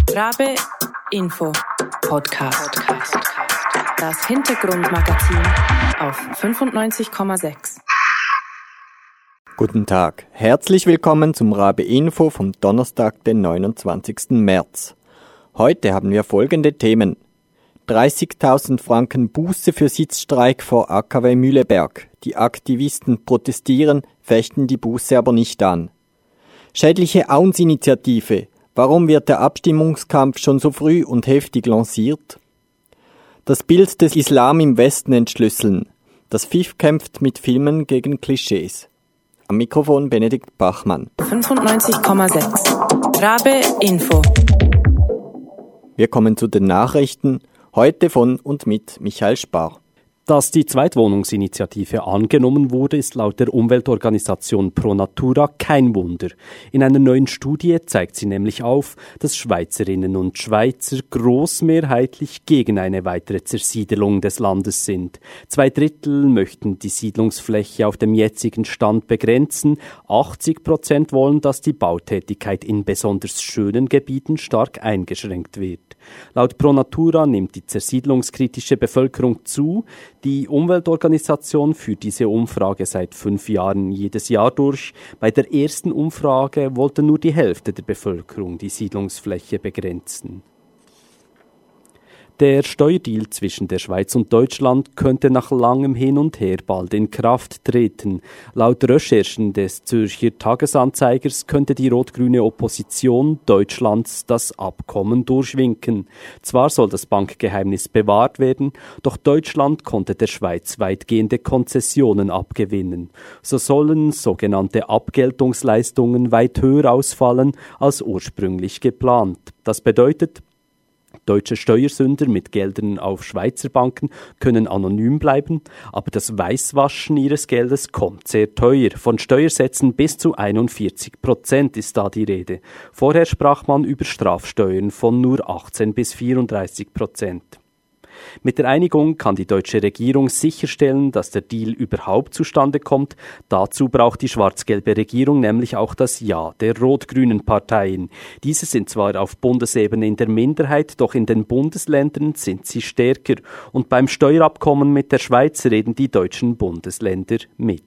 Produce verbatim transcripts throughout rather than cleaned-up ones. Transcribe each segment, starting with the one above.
Rabe Info Podcast. Das Hintergrundmagazin auf fünfundneunzig Komma sechs. Guten Tag, herzlich willkommen zum Rabe Info vom Donnerstag, den neunundzwanzigsten März. Heute haben wir folgende Themen. dreißigtausend Franken Buße für Sitzstreik vor A K W Mühleberg. Die Aktivisten protestieren, fechten die Buße aber nicht an. Schädliche Auensinitiative. Warum wird der Abstimmungskampf schon so früh und heftig lanciert? Das Bild des Islam im Westen entschlüsseln. Das F I F kämpft mit Filmen gegen Klischees. Am Mikrofon Benedikt Bachmann. fünfundneunzig Komma sechs. Rabe Info. Wir kommen zu den Nachrichten. Heute von und mit Michael Spar. Dass die Zweitwohnungsinitiative angenommen wurde, ist laut der Umweltorganisation Pro Natura kein Wunder. In einer neuen Studie zeigt sie nämlich auf, dass Schweizerinnen und Schweizer großmehrheitlich gegen eine weitere Zersiedelung des Landes sind. Zwei Drittel möchten die Siedlungsfläche auf dem jetzigen Stand begrenzen. achtzig Prozent wollen, dass die Bautätigkeit in besonders schönen Gebieten stark eingeschränkt wird. Laut Pro Natura nimmt die zersiedlungskritische Bevölkerung zu. Die Umweltorganisation führt diese Umfrage seit fünf Jahren jedes Jahr durch. Bei der ersten Umfrage wollte nur die Hälfte der Bevölkerung die Siedlungsfläche begrenzen. Der Steuerdeal zwischen der Schweiz und Deutschland könnte nach langem Hin und Her bald in Kraft treten. Laut Recherchen des Zürcher Tagesanzeigers könnte die rot-grüne Opposition Deutschlands das Abkommen durchwinken. Zwar soll das Bankgeheimnis bewahrt werden, doch Deutschland konnte der Schweiz weitgehende Konzessionen abgewinnen. So sollen sogenannte Abgeltungsleistungen weit höher ausfallen als ursprünglich geplant. Das bedeutet, deutsche Steuersünder mit Geldern auf Schweizer Banken können anonym bleiben, aber das Weißwaschen ihres Geldes kommt sehr teuer. Von Steuersätzen bis zu einundvierzig Prozent ist da die Rede. Vorher sprach man über Strafsteuern von nur achtzehn bis vierunddreißig Prozent. Mit der Einigung kann die deutsche Regierung sicherstellen, dass der Deal überhaupt zustande kommt. Dazu braucht die schwarz-gelbe Regierung nämlich auch das Ja der rot-grünen Parteien. Diese sind zwar auf Bundesebene in der Minderheit, doch in den Bundesländern sind sie stärker. Und beim Steuerabkommen mit der Schweiz reden die deutschen Bundesländer mit.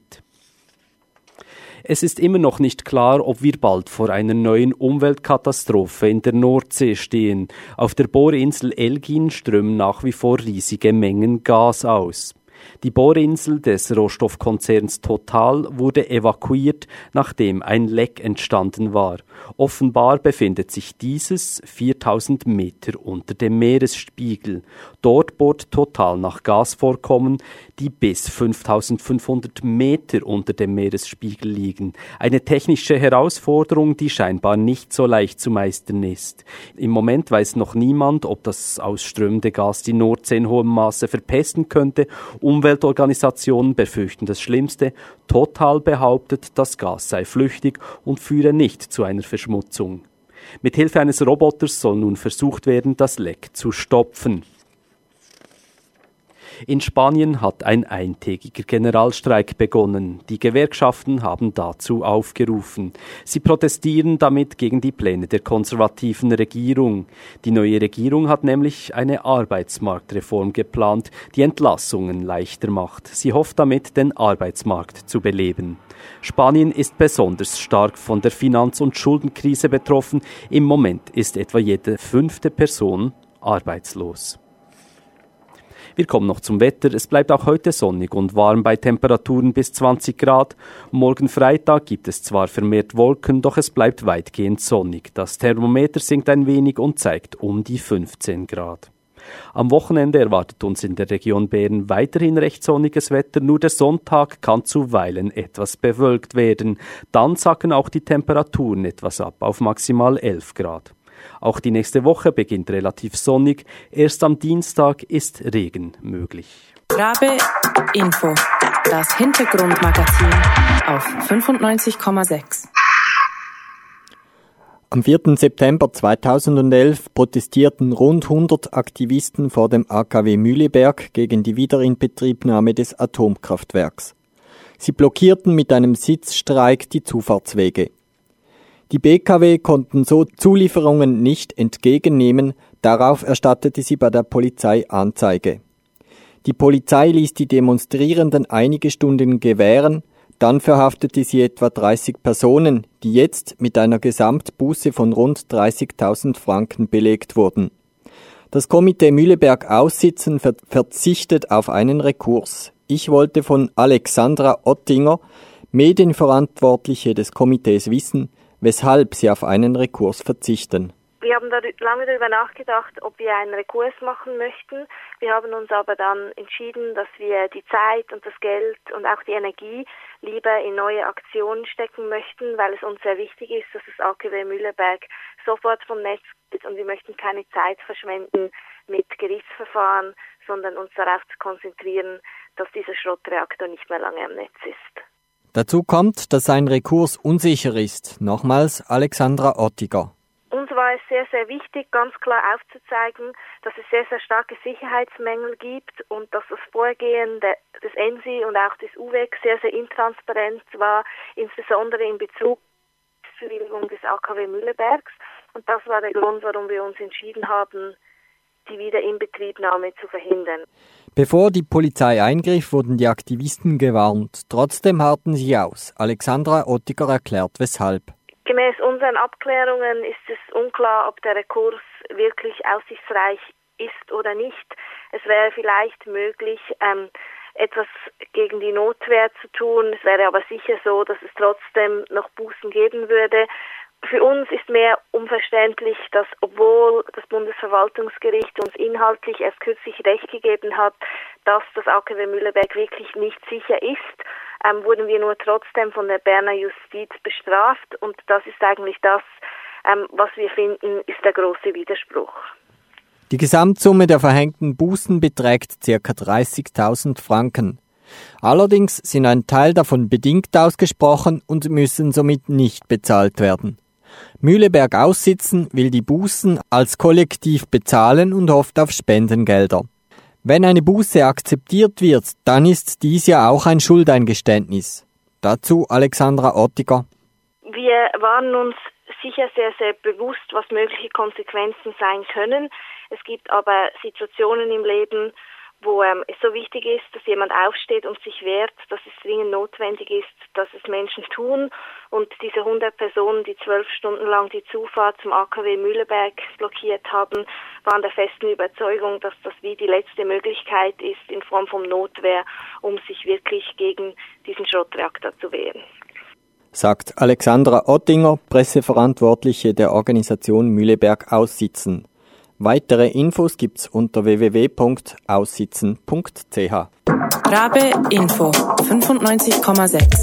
Es ist immer noch nicht klar, ob wir bald vor einer neuen Umweltkatastrophe in der Nordsee stehen. Auf der Bohrinsel Elgin strömen nach wie vor riesige Mengen Gas aus. Die Bohrinsel des Rohstoffkonzerns Total wurde evakuiert, nachdem ein Leck entstanden war. Offenbar befindet sich dieses viertausend Meter unter dem Meeresspiegel. Dort bohrt Total nach Gasvorkommen, die bis fünftausendfünfhundert Meter unter dem Meeresspiegel liegen. Eine technische Herausforderung, die scheinbar nicht so leicht zu meistern ist. Im Moment weiß noch niemand, ob das ausströmende Gas die Nordsee in hohem Maße verpesten könnte. Umweltorganisationen befürchten das Schlimmste. Total behauptet, das Gas sei flüchtig und führe nicht zu einer Verschmutzung. Mit Hilfe eines Roboters soll nun versucht werden, das Leck zu stopfen. In Spanien hat ein eintägiger Generalstreik begonnen. Die Gewerkschaften haben dazu aufgerufen. Sie protestieren damit gegen die Pläne der konservativen Regierung. Die neue Regierung hat nämlich eine Arbeitsmarktreform geplant, die Entlassungen leichter macht. Sie hofft damit, den Arbeitsmarkt zu beleben. Spanien ist besonders stark von der Finanz- und Schuldenkrise betroffen. Im Moment ist etwa jede fünfte Person arbeitslos. Wir kommen noch zum Wetter. Es bleibt auch heute sonnig und warm bei Temperaturen bis zwanzig Grad. Morgen Freitag gibt es zwar vermehrt Wolken, doch es bleibt weitgehend sonnig. Das Thermometer sinkt ein wenig und zeigt um die fünfzehn Grad. Am Wochenende erwartet uns in der Region Bern weiterhin recht sonniges Wetter, nur der Sonntag kann zuweilen etwas bewölkt werden. Dann sacken auch die Temperaturen etwas ab auf maximal elf Grad. Auch die nächste Woche beginnt relativ sonnig. Erst am Dienstag ist Regen möglich. Rabe Info. Das Hintergrundmagazin auf fünfundneunzig Komma sechs. Am vierten September zweitausendelf protestierten rund hundert Aktivisten vor dem A K W Mühleberg gegen die Wiederinbetriebnahme des Atomkraftwerks. Sie blockierten mit einem Sitzstreik die Zufahrtswege. Die B K W konnten so Zulieferungen nicht entgegennehmen, darauf erstattete sie bei der Polizei Anzeige. Die Polizei ließ die Demonstrierenden einige Stunden gewähren, dann verhaftete sie etwa dreißig Personen, die jetzt mit einer Gesamtbuße von rund dreißigtausend Franken belegt wurden. Das Komitee Mühleberg Aussitzen ver- verzichtet auf einen Rekurs. Ich wollte von Alexandra Ottinger, Medienverantwortliche des Komitees, wissen, weshalb sie auf einen Rekurs verzichten. Wir haben da lange darüber nachgedacht, ob wir einen Rekurs machen möchten. Wir haben uns aber dann entschieden, dass wir die Zeit und das Geld und auch die Energie lieber in neue Aktionen stecken möchten, weil es uns sehr wichtig ist, dass das A K W Mühleberg sofort vom Netz geht und wir möchten keine Zeit verschwenden mit Gerichtsverfahren, sondern uns darauf zu konzentrieren, dass dieser Schrottreaktor nicht mehr lange am Netz ist. Dazu kommt, dass ein Rekurs unsicher ist. Nochmals Alexandra Ottiger. Uns war es sehr, sehr wichtig, ganz klar aufzuzeigen, dass es sehr, sehr starke Sicherheitsmängel gibt und dass das Vorgehen de, des E N S I und auch des U W E C sehr, sehr intransparent war, insbesondere in Bezug zur Bewilligung des A K W Mühlebergs. Und das war der Grund, warum wir uns entschieden haben, die Wiederinbetriebnahme zu verhindern. Bevor die Polizei eingriff, wurden die Aktivisten gewarnt. Trotzdem harrten sie aus. Alexandra Ottiger erklärt, weshalb. Gemäß unseren Abklärungen ist es unklar, ob der Rekurs wirklich aussichtsreich ist oder nicht. Es wäre vielleicht möglich, ähm, etwas gegen die Notwehr zu tun. Es wäre aber sicher so, dass es trotzdem noch Bußen geben würde. Für uns ist mehr unverständlich, dass obwohl das Bundesverwaltungsgericht uns inhaltlich erst kürzlich Recht gegeben hat, dass das A K W Mühleberg wirklich nicht sicher ist, ähm, wurden wir nur trotzdem von der Berner Justiz bestraft. Und das ist eigentlich das, ähm, was wir finden, ist der große Widerspruch. Die Gesamtsumme der verhängten Bußen beträgt ca. dreißigtausend Franken. Allerdings sind ein Teil davon bedingt ausgesprochen und müssen somit nicht bezahlt werden. Mühleberg Aussitzen will die Bußen als Kollektiv bezahlen und hofft auf Spendengelder. Wenn eine Buße akzeptiert wird, dann ist dies ja auch ein Schuldeingeständnis. Dazu Alexandra Ottiger. Wir waren uns sicher sehr, sehr bewusst, was mögliche Konsequenzen sein können. Es gibt aber Situationen im Leben, wo ähm, es so wichtig ist, dass jemand aufsteht und sich wehrt, dass es dringend notwendig ist, dass es Menschen tun. Und diese hundert Personen, die zwölf Stunden lang die Zufahrt zum A K W Mühleberg blockiert haben, waren der festen Überzeugung, dass das wie die letzte Möglichkeit ist in Form von Notwehr, um sich wirklich gegen diesen Schrottreaktor zu wehren. Sagt Alexandra Ottinger, Presseverantwortliche der Organisation Mühleberg Aussitzen. Weitere Infos gibt's unter w w w punkt aussitzen punkt c h. Rabe Info fünfundneunzig Komma sechs.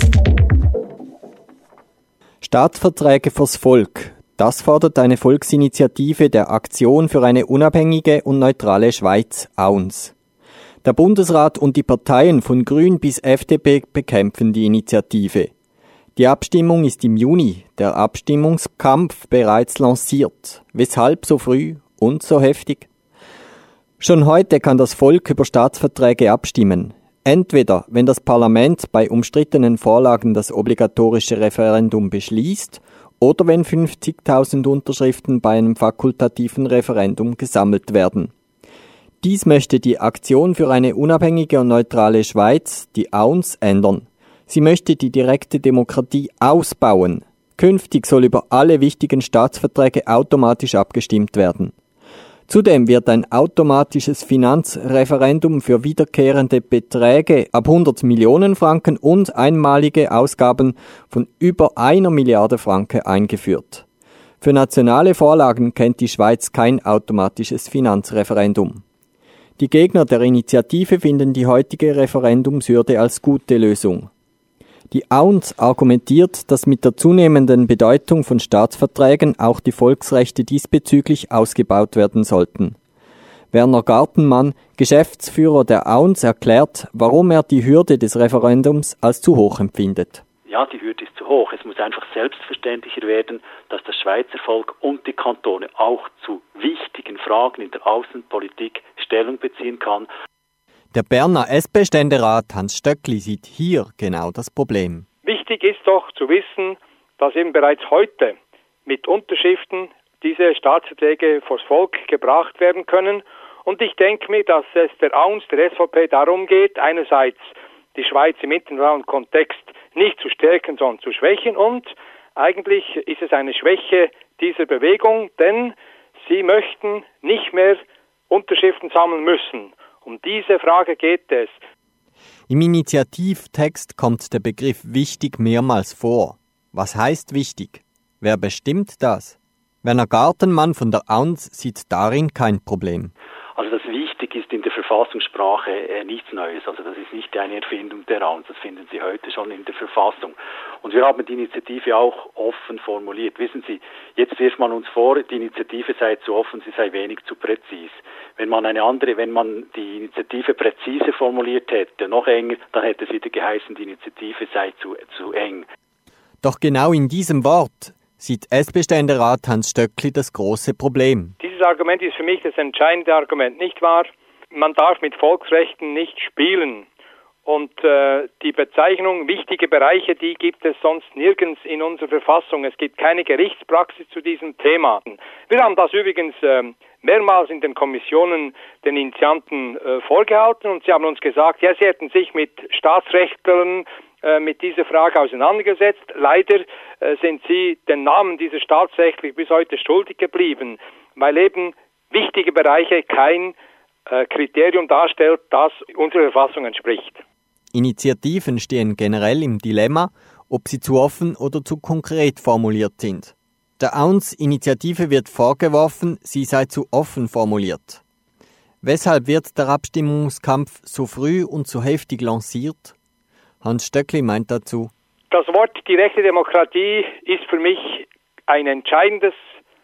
Staatsverträge fürs Volk. Das fordert eine Volksinitiative der Aktion für eine unabhängige und neutrale Schweiz, A U N S. Der Bundesrat und die Parteien von Grün bis F D P bekämpfen die Initiative. Die Abstimmung ist im Juni, der Abstimmungskampf bereits lanciert. Weshalb so früh und so heftig? Schon heute kann das Volk über Staatsverträge abstimmen. Entweder, wenn das Parlament bei umstrittenen Vorlagen das obligatorische Referendum beschließt, oder wenn fünfzigtausend Unterschriften bei einem fakultativen Referendum gesammelt werden. Dies möchte die Aktion für eine unabhängige und neutrale Schweiz, die A U N S, ändern. Sie möchte die direkte Demokratie ausbauen. Künftig soll über alle wichtigen Staatsverträge automatisch abgestimmt werden. Zudem wird ein automatisches Finanzreferendum für wiederkehrende Beträge ab hundert Millionen Franken und einmalige Ausgaben von über einer Milliarde Franken eingeführt. Für nationale Vorlagen kennt die Schweiz kein automatisches Finanzreferendum. Die Gegner der Initiative finden die heutige Referendumshürde als gute Lösung. Die A U N S argumentiert, dass mit der zunehmenden Bedeutung von Staatsverträgen auch die Volksrechte diesbezüglich ausgebaut werden sollten. Werner Gartenmann, Geschäftsführer der A U N S, erklärt, warum er die Hürde des Referendums als zu hoch empfindet. Ja, die Hürde ist zu hoch. Es muss einfach selbstverständlicher werden, dass das Schweizer Volk und die Kantone auch zu wichtigen Fragen in der Außenpolitik Stellung beziehen kann. Der Berner S P-Ständerat Hans Stöckli sieht hier genau das Problem. Wichtig ist doch zu wissen, dass eben bereits heute mit Unterschriften diese Staatsverträge vors Volk gebracht werden können. Und ich denke mir, dass es der A U N S, der S V P, darum geht, einerseits die Schweiz im internationalen Kontext nicht zu stärken, sondern zu schwächen. Und eigentlich ist es eine Schwäche dieser Bewegung, denn sie möchten nicht mehr Unterschriften sammeln müssen. Um diese Frage geht es. Im Initiativtext kommt der Begriff wichtig mehrmals vor. Was heißt wichtig? Wer bestimmt das? Werner Gartenmann von der A U N S sieht darin kein Problem. Also das wichtig ist in der Verfassungssprache äh, nichts Neues. Also das ist nicht eine Erfindung der A U N S, das finden Sie heute schon in der Verfassung. Und wir haben die Initiative auch offen formuliert. Wissen Sie, jetzt wirft man uns vor, die Initiative sei zu offen, sie sei wenig zu präzis. Wenn man eine andere, wenn man die Initiative präzise formuliert hätte, noch enger, dann hätte es wieder geheißen, die Initiative sei zu, zu eng. Doch genau in diesem Wort sieht S P-Ständerat Hans Stöckli das große Problem. Dieses Argument ist für mich das entscheidende Argument, nicht wahr? Man darf mit Volksrechten nicht spielen. Und äh, die Bezeichnung wichtige Bereiche, die gibt es sonst nirgends in unserer Verfassung. Es gibt keine Gerichtspraxis zu diesem Thema. Wir haben das übrigens äh, mehrmals in den Kommissionen den Initianten äh, vorgehalten und sie haben uns gesagt, ja, sie hätten sich mit Staatsrechtlern äh, mit dieser Frage auseinandergesetzt. Leider äh, sind sie den Namen dieser Staatsrechtler bis heute schuldig geblieben, weil eben wichtige Bereiche kein äh, Kriterium darstellt, das unserer Verfassung entspricht. Initiativen stehen generell im Dilemma, ob sie zu offen oder zu konkret formuliert sind. Der A U N S-Initiative wird vorgeworfen, sie sei zu offen formuliert. Weshalb wird der Abstimmungskampf so früh und so heftig lanciert? Hans Stöckli meint dazu: Das Wort direkte Demokratie ist für mich ein entscheidendes.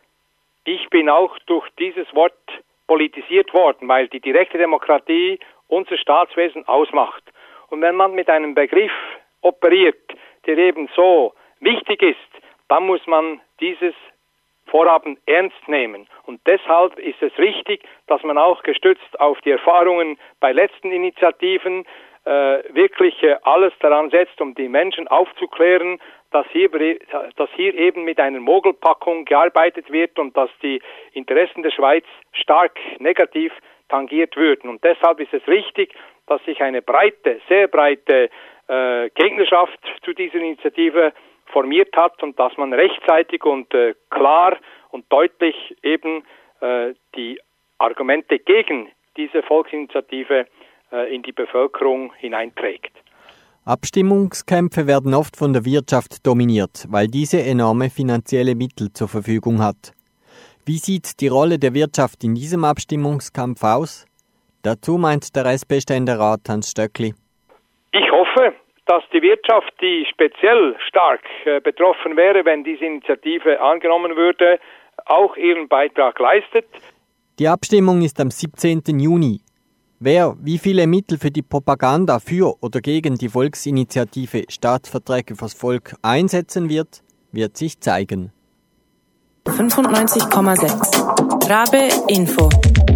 Ich bin auch durch dieses Wort politisiert worden, weil die direkte Demokratie unser Staatswesen ausmacht. Und wenn man mit einem Begriff operiert, der eben so wichtig ist, dann muss man dieses Vorhaben ernst nehmen. Und deshalb ist es richtig, dass man auch gestützt auf die Erfahrungen bei letzten Initiativen äh, wirklich äh, alles daran setzt, um die Menschen aufzuklären, dass hier, dass hier eben mit einer Mogelpackung gearbeitet wird und dass die Interessen der Schweiz stark negativ tangiert würden. Und deshalb ist es richtig, dass sich eine breite, sehr breite äh, Gegnerschaft zu dieser Initiative formiert hat und dass man rechtzeitig und äh, klar und deutlich eben äh, die Argumente gegen diese Volksinitiative äh, in die Bevölkerung hineinträgt. Abstimmungskämpfe werden oft von der Wirtschaft dominiert, weil diese enorme finanzielle Mittel zur Verfügung hat. Wie sieht die Rolle der Wirtschaft in diesem Abstimmungskampf aus? Dazu meint der S P-Ständerat Hans Stöckli: Ich hoffe, dass die Wirtschaft, die speziell stark äh, betroffen wäre, wenn diese Initiative angenommen würde, auch ihren Beitrag leistet. Die Abstimmung ist am siebzehnten Juni. Wer wie viele Mittel für die Propaganda für oder gegen die Volksinitiative Staatsverträge fürs Volk einsetzen wird, wird sich zeigen. fünfundneunzig Komma sechs Rabe Info.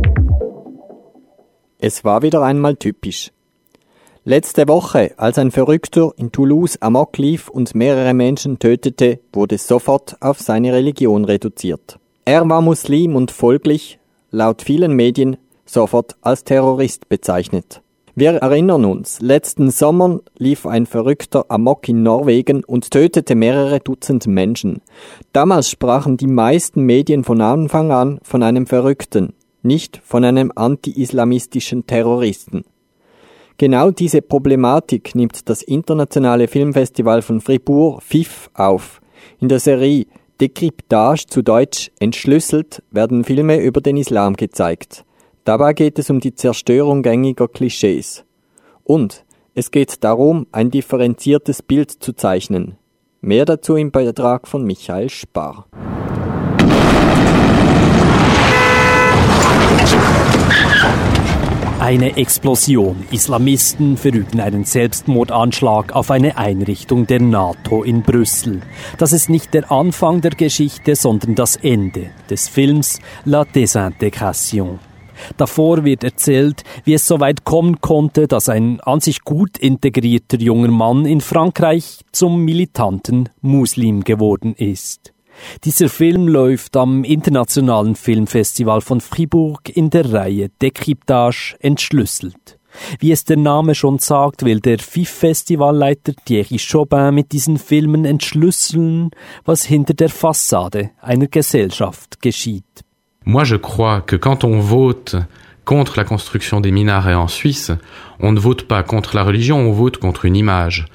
Es war wieder einmal typisch. Letzte Woche, als ein Verrückter in Toulouse Amok lief und mehrere Menschen tötete, wurde sofort auf seine Religion reduziert. Er war Muslim und folglich, laut vielen Medien, sofort als Terrorist bezeichnet. Wir erinnern uns, letzten Sommer lief ein Verrückter Amok in Norwegen und tötete mehrere Dutzend Menschen. Damals sprachen die meisten Medien von Anfang an von einem Verrückten, nicht von einem anti-islamistischen Terroristen. Genau diese Problematik nimmt das internationale Filmfestival von Fribourg F I F auf. In der Serie Dekryptage, zu Deutsch Entschlüsselt, werden Filme über den Islam gezeigt. Dabei geht es um die Zerstörung gängiger Klischees. Und es geht darum, ein differenziertes Bild zu zeichnen. Mehr dazu im Beitrag von Michael Spar. Eine Explosion. Islamisten verüben einen Selbstmordanschlag auf eine Einrichtung der NATO in Brüssel. Das ist nicht der Anfang der Geschichte, sondern das Ende des Films La Désintégration. Davor wird erzählt, wie es so weit kommen konnte, dass ein an sich gut integrierter junger Mann in Frankreich zum militanten Muslim geworden ist. Dieser Film läuft am Internationalen Filmfestival von Fribourg in der Reihe Décryptage entschlüsselt. Wie es der Name schon sagt, will der F I F-Festivalleiter Thierry Chopin mit diesen Filmen entschlüsseln, was hinter der Fassade einer Gesellschaft geschieht. Moi, je crois que quand on vote contre la construction des minarets en Suisse, on ne vote pas contre la religion, on vote contre une image.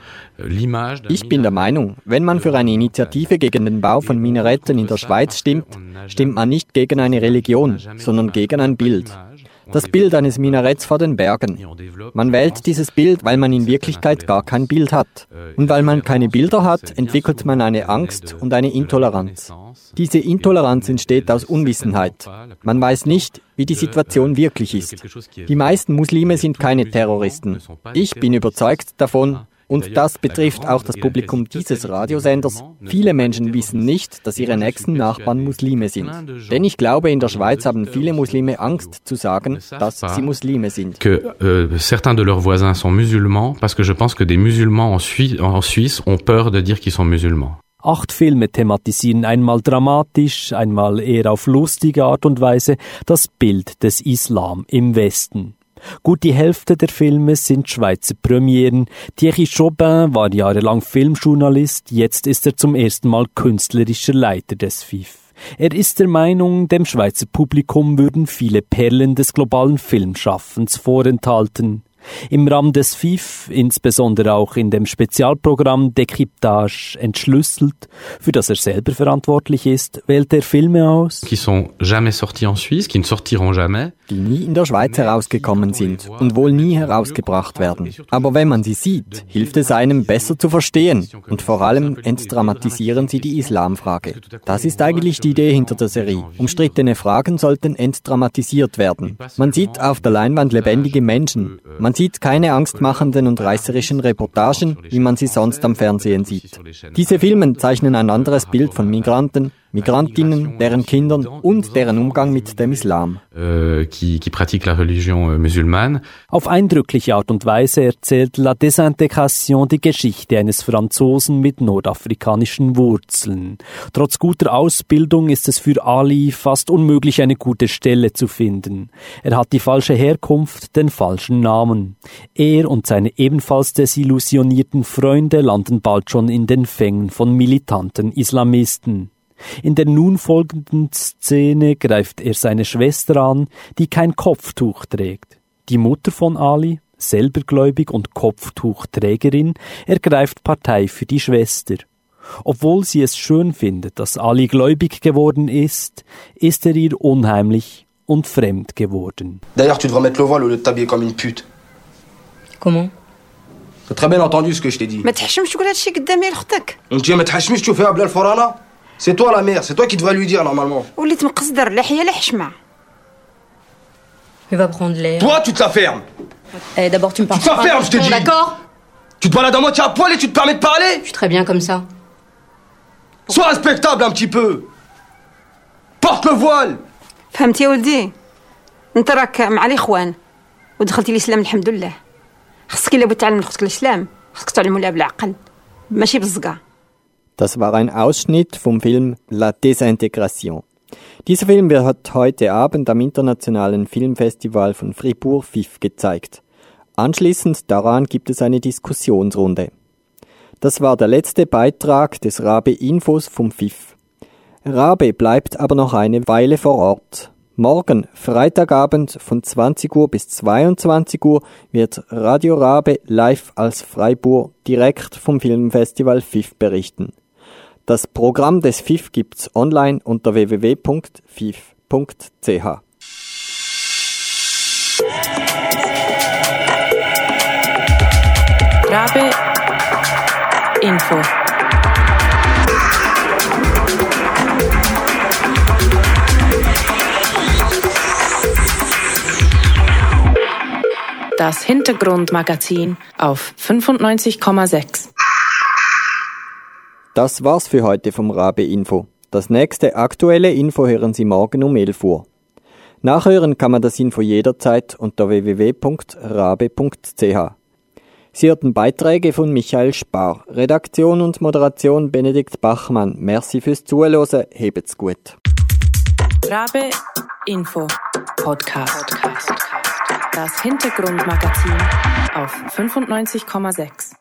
Ich bin der Meinung, wenn man für eine Initiative gegen den Bau von Minaretten in der Schweiz stimmt, stimmt man nicht gegen eine Religion, sondern gegen ein Bild. Das Bild eines Minaretts vor den Bergen. Man wählt dieses Bild, weil man in Wirklichkeit gar kein Bild hat. Und weil man keine Bilder hat, entwickelt man eine Angst und eine Intoleranz. Diese Intoleranz entsteht aus Unwissenheit. Man weiß nicht, wie die Situation wirklich ist. Die meisten Muslime sind keine Terroristen. Ich bin überzeugt davon, und das betrifft auch das Publikum dieses Radiosenders. Viele Menschen wissen nicht, dass ihre nächsten Nachbarn Muslime sind. Denn ich glaube, in der Schweiz haben viele Muslime Angst zu sagen, dass sie Muslime sind. Que euh, certains de leurs voisins sont musulmans, parce que je pense que des musulmans en Suisse, en Suisse ont peur de dire qu'ils sont musulmans. Acht Filme thematisieren einmal dramatisch, einmal eher auf lustige Art und Weise das Bild des Islam im Westen. Gut die Hälfte der Filme sind Schweizer Premieren. Thierry Chopin war jahrelang Filmjournalist, jetzt ist er zum ersten Mal künstlerischer Leiter des F I F. Er ist der Meinung, dem Schweizer Publikum würden viele Perlen des globalen Filmschaffens vorenthalten. Im Rahmen des F I F, insbesondere auch in dem Spezialprogramm Décryptage entschlüsselt, für das er selber verantwortlich ist, wählt er Filme aus, qui sont jamais sortis en Suisse, qui ne sortiront jamais, die nie in der Schweiz herausgekommen sind und wohl nie herausgebracht werden. Aber wenn man sie sieht, hilft es einem, besser zu verstehen und vor allem entdramatisieren sie die Islamfrage. Das ist eigentlich die Idee hinter der Serie. Umstrittene Fragen sollten entdramatisiert werden. Man sieht auf der Leinwand lebendige Menschen. Man sieht keine angstmachenden und reißerischen Reportagen, wie man sie sonst am Fernsehen sieht. Diese Filme zeichnen ein anderes Bild von Migranten, Migrantinnen, deren Kindern und deren Umgang mit dem Islam. Euh, qui, qui pratique la religion euh, musulmane. Auf eindrückliche Art und Weise erzählt La Désintégration die Geschichte eines Franzosen mit nordafrikanischen Wurzeln. Trotz guter Ausbildung ist es für Ali fast unmöglich, eine gute Stelle zu finden. Er hat die falsche Herkunft, den falschen Namen. Er und seine ebenfalls desillusionierten Freunde landen bald schon in den Fängen von militanten Islamisten. In der nun folgenden Szene greift er seine Schwester an, die kein Kopftuch trägt. Die Mutter von Ali, selber gläubig und Kopftuchträgerin, ergreift Partei für die Schwester. Obwohl sie es schön findet, dass Ali gläubig geworden ist, ist er ihr unheimlich und fremd geworden. D'ailleurs, tu devrais mettre le voile au lieu de t'habiller comme une pute. Comment? T'as très bien entendu ce que je t'ai dit. ما تحشمش تقول هادشي قدامي لختك. انت ما تحشمش تشوفيها بلا الفرانه. C'est toi la mère, c'est toi qui devrais lui dire normalement. وليت مقصدر لا حيا لا حشمه. Il va prendre l'air. Toi, tu te la fermes. Eh, d'abord tu me parles. Tu te la fermes, je te dis. D'accord? Tu te balades à moitié à poil et tu te permets de parler? Je suis très bien comme ça. Sois respectable un petit peu. Porte le voile. فهمتي يا ولدي؟ انت راك مع الاخوان ودخلتي الاسلام الحمد لله. خصك الا بغيت تعلم اختك الاسلام خصك تعلموا لها بالعقل ماشي بالزقا. Das war ein Ausschnitt vom Film La Désintégration. Dieser Film wird heute Abend am Internationalen Filmfestival von Fribourg F I F gezeigt. Anschließend daran gibt es eine Diskussionsrunde. Das war der letzte Beitrag des Rabe Infos vom F I F. Rabe bleibt aber noch eine Weile vor Ort. Morgen, Freitagabend von zwanzig Uhr bis zweiundzwanzig Uhr wird Radio Rabe live aus Freiburg direkt vom Filmfestival F I F berichten. Das Programm des F I F gibt's online unter w w w punkt f i f punkt c h. Rabe Info. Das Hintergrundmagazin auf fünfundneunzig Komma sechs. Das war's für heute vom Rabe Info. Das nächste aktuelle Info hören Sie morgen um elf Uhr. Nachhören kann man das Info jederzeit unter w w w punkt rabe punkt c h. Sie hörten Beiträge von Michael Spar, Redaktion und Moderation Benedikt Bachmann. Merci fürs Zuhören, hebt's gut. Rabe Info Podcast. Das Hintergrundmagazin auf fünfundneunzig Komma sechs.